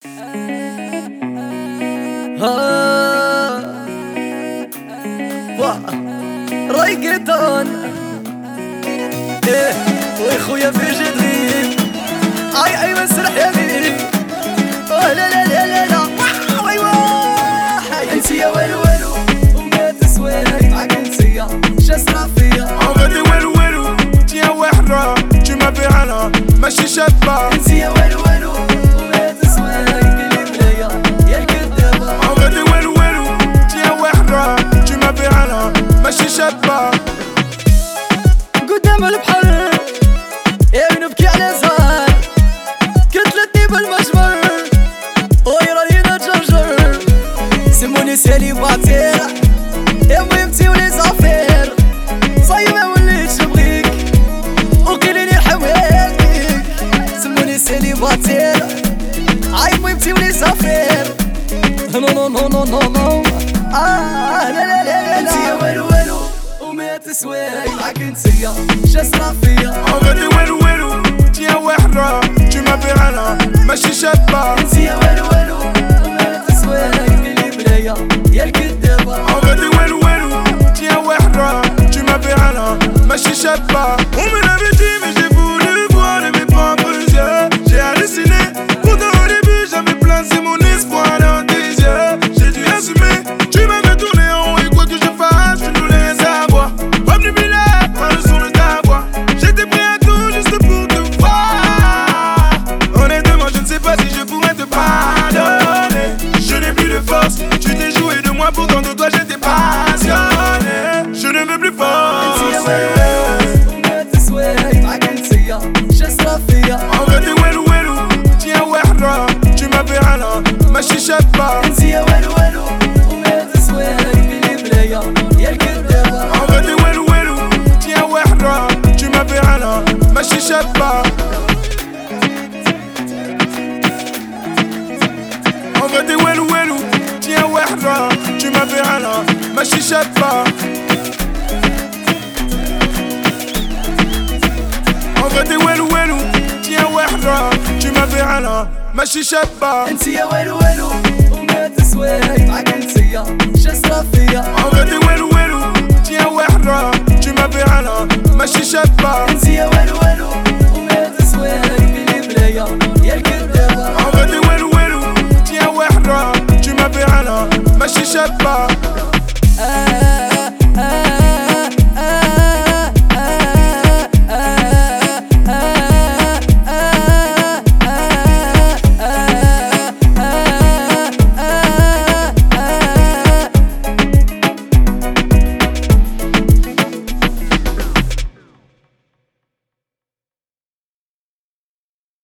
رايقتون وي خويا في جدري اي مسرح يا بي لا لا لا لا لا ايوا انت يا والو والو وما تسوالك معاك انتيا شاسرة فيا غادي والو والو تيا وحرة كيما بيعنا ماشي شابة انت يا والو والو وما تسوالك اللي بلايا يا الكدابة غادي والو والو تيا وحرة كيما بيعنا ماشي شابة قدام البحر يا نبكي على زهر كتلتني بالمجمر ويراني نتجرجر سموني سيليباتير يا مهمتي ولي زافير صايي ما وليتش نبغيك وقيلي نرحم والديك سموني سيليباتير عاي مهمتي ولي زافير نو نو نو نو نو نو لا لا لا انت يا والو والو وما تسواي معاك انتيا شاسرة فيا غادي والو والو تيا وحرة كيما بيعنا ماشي شابة انت يا والو والو وما تسواي اللي بلايا يا الكدابة غادي والو والو تيا وحرة كيما بيعنا ماشي شابة ومن habitué mais j'ai voulu voir de mes propres yeux. J'ai halluciné, pourtant au début j'avais placé mon espoir dans tes yeux. J'ai dû assumer, tu m'avais tourné en rond et quoi que je fasse, tu nous laisses savoir. Obnubilé par le son de ta voix, j'étais prêt à tout juste pour te voir. Honnêtement je ne sais pas si je pourrais te pardonner. Je n'ai plus de force, tu t'es joué de moi, pourtant de toi j'étais passionné. Je ne veux plus forcer. غادي والو والو تيا وحرة كيما بيعنا ماشي شابة انت يا والو والو وما تسواي اللي بلايا يا الكدابة غادي والو والو تيا وحرة كيما بيعنا ماشي شابة غادي والو والو تيا وحرة كيما بيعنا ماشي شابة غادي والو والو تيا وحرة كيما بيعنا ماشي شابة انت يا والو والو وما تسواي معاك انتيا شاسرة فيا غادي والو والو تيا وحرة كيما بيعنا ماشي شابة انت يا والو والو